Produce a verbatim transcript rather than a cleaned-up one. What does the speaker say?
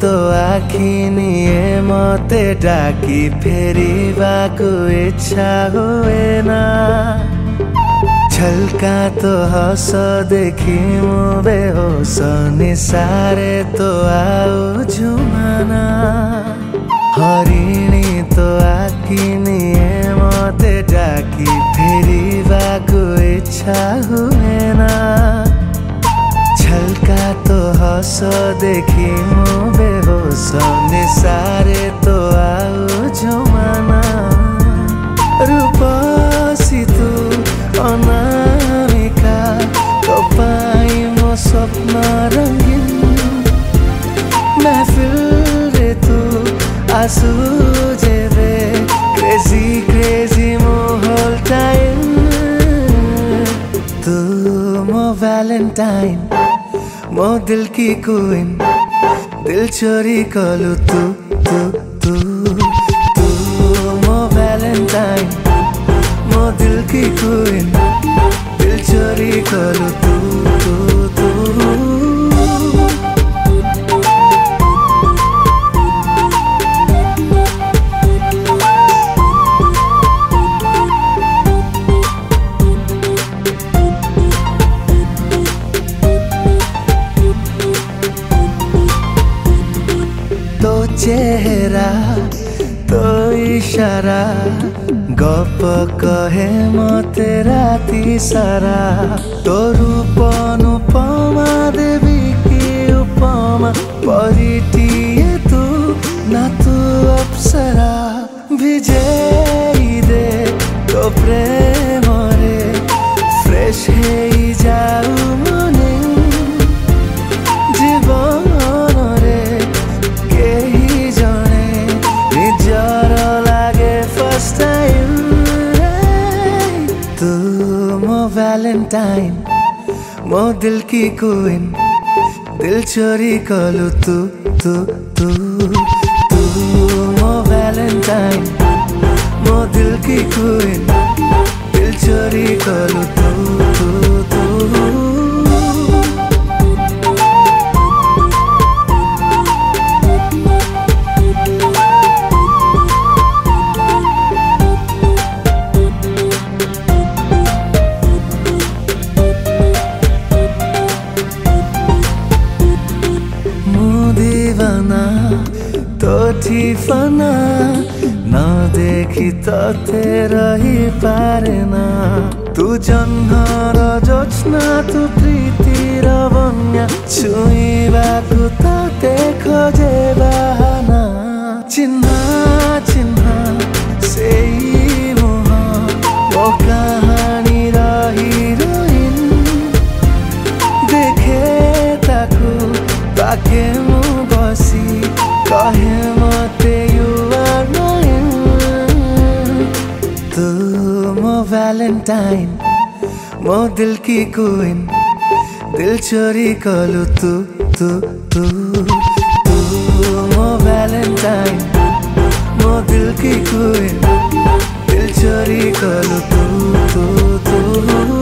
तो आखि निये मते डाकी फेरिबाको इच्छा हुएन। छल्का तो हस देखि मु बेहोस निसारे तो आउ झुमाना। हरिणी तो आखि निये मते डाकी फेरिबाको इच्छा हुएन। छल्का तो हस देखि मु बेहोस निसारे तो आउ झुमाना। रूपसी तू अनामिका तपाईँ म स्वप्न रंगीन। महफिल रे तू आंसू जेबे क्रेजी क्रेजी मोहल टाइम। तू मो वैलेंटाइन मो दिल की क्वीन। दिल चोरी कलु तू तू तू तू मो वैलेंटाइन मो दिल की क्वीन। दिल चोरी कलु तू तू तू। तो चेहरा तो इशारा गप कहे मते राति सारा। तो रूप अनुपमा देवी की उपमा परिटिए तू ना तू अप्सरा। भिजेई दे तो प्रेम रे फ्रेश हेई जाऊ मने। जीवन रे केही जने निजर लागे फर्स्ट टाइम। तू मो वैलेंटाइन मो दिल की क्वीन। दिल चोरी कलु तू तू तू तू मो वैलेंटाइन मो दिल की क्वीन। दिल चोरी कलु तू तू तू। दीवाना तो ठिफाना न देखी तते रही पारे ना। तू जन्मर जोत्स्ना तू प्रीतिर बन्या छुइबाको तते खोजे बहाना। चिन्हा चिन्हा सेई मोह ओ कहानी रही रोइन। देखे ताकू ताके मु बसी कहे मते यू आर माइन। तू मो वैलेंटाइन मो दिल की क्वीन। दिल चोरी कलु तू तू तू तू मो वैलेंटाइन मो दिल की क्वीन। दिल चोरी कलु तू तू तू।